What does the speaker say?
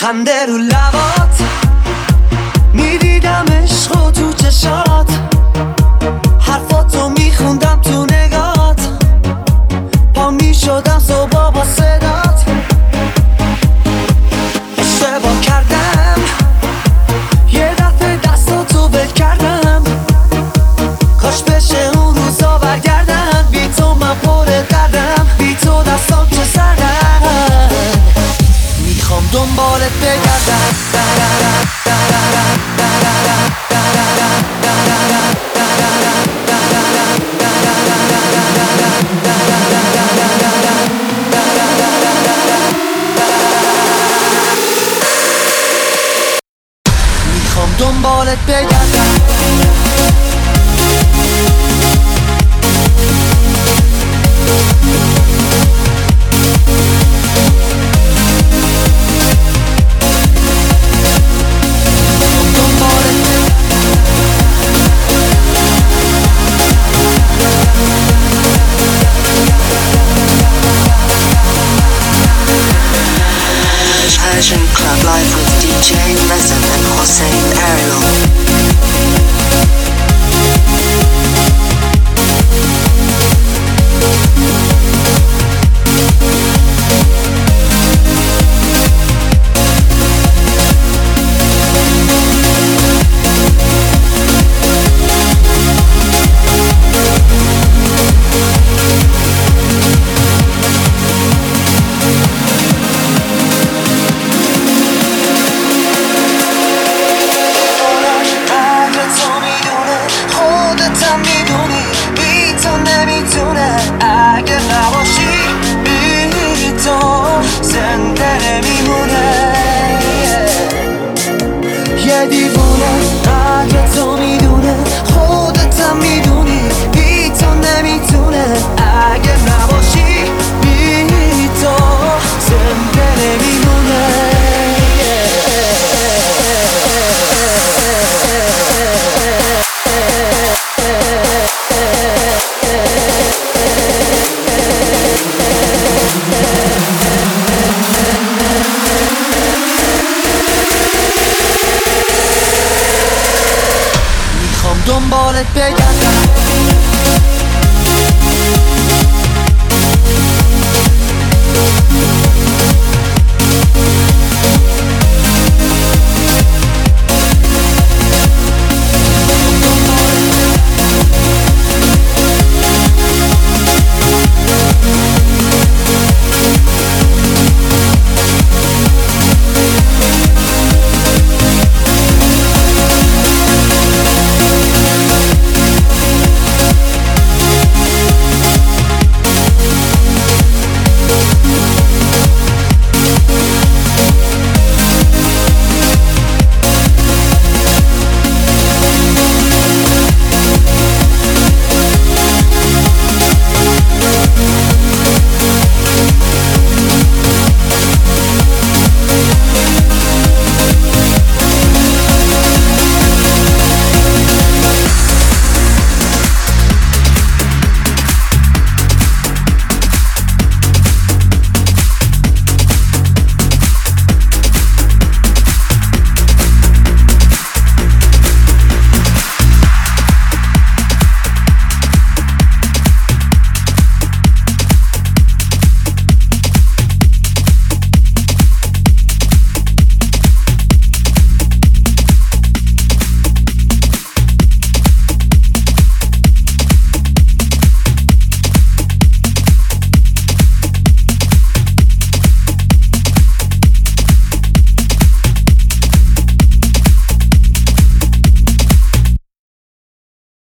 خنده رو لبات، میدیدم عشق و تو چشات، حرفاتو میخوندم تو نگات، پا میشدم صبح با صدات. اشتباه کردم یه دفعه دستاتو ول کردم، کاش بشه اون روزا برگردن. بی تو من پر دردم، بی تو دستام چه سردن، میخوام دنبالت بگردم. میخوام دنبالت بگردم. Persian Club Live with DJ Resin and Hossein Ariel. اگه نباشی بی تو زنده نمیمونه. یه دیوونه اگه تو میدونه، خودتم میدونی بی تو نمیتونه. اگه نباشی بی تو زنده نمیمونه. میخوام دنبالت بگردم.